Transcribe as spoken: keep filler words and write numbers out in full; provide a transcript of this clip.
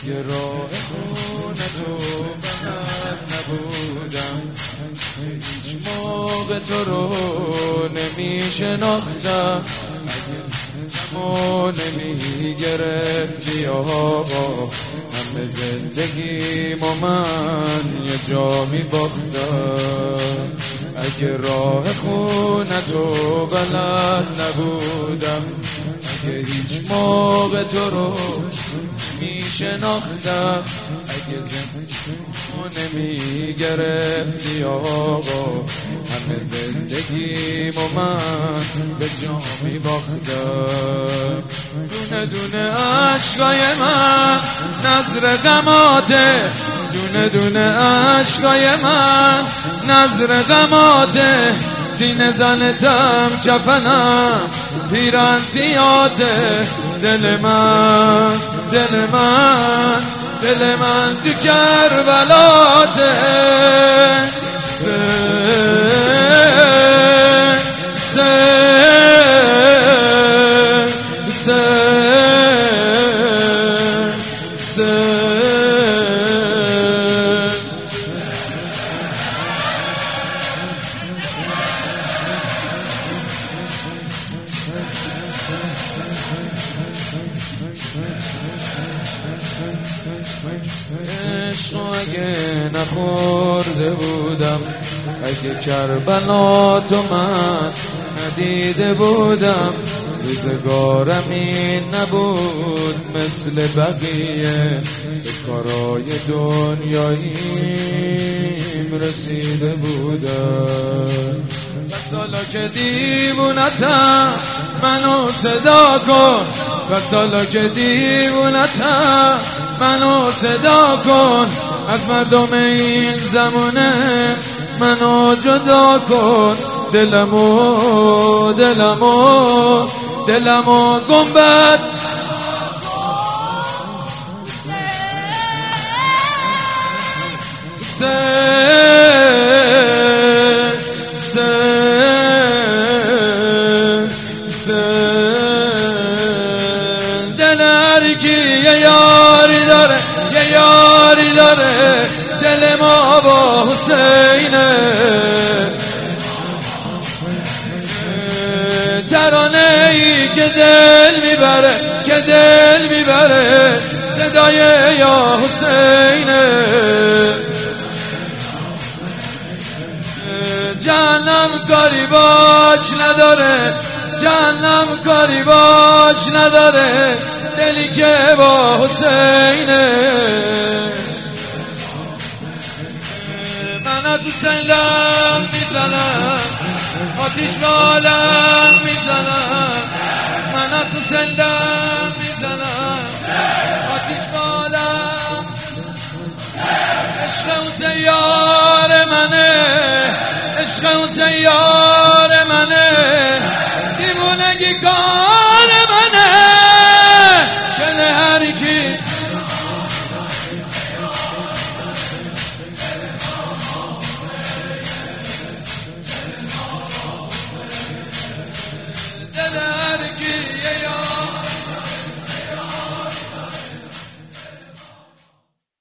اگه راه خونه تو بلد نبودم هیچ موقع تو رو نمی شناختم اگه دمو نمی گرفتی آقا همه زندگیم و من یه جا می باختم اگه راه خونه تو بلد نبودم اگه هیچ موقع تو رو می شناختم اگه زندگیمو نمی گرفتی آقا همه زندگیم و من به جا می باختم دونه دونه عشقای من نظر غماته دونه دونه عشقای من نظر غماته سینه زنتم کفنم پیرن سیاته دل من دل من دل من تو کربلاته سه سه سه سه عشق اگه نخورده بودم اگه کربلا تو من ندیده بودم روزگارم این نبود مثل بقیه به کارای دنیاییم رسیده بودم بس حالا که دیوونتم منو صدا کن بس حالا که دیوونتم منو صدا کن از مردم این زمانه منو جدا کن دلمو دلمو دلمو گنبد سه سه سه دل هر کی یه یاری داره یه یاری داره دل ما با حسینه ترانه ای که دل میبره که دل میبره صدای یا حسینه جهنم کاری باش نداره جهنم کاری باش نداره دلی که با حسینه من از حسین لم میزنم آتیش بالم میزنم من از حسین لم میزنم آتیش بالم عشق حسین یار منه عشق حسین یار منه دیوونگی کن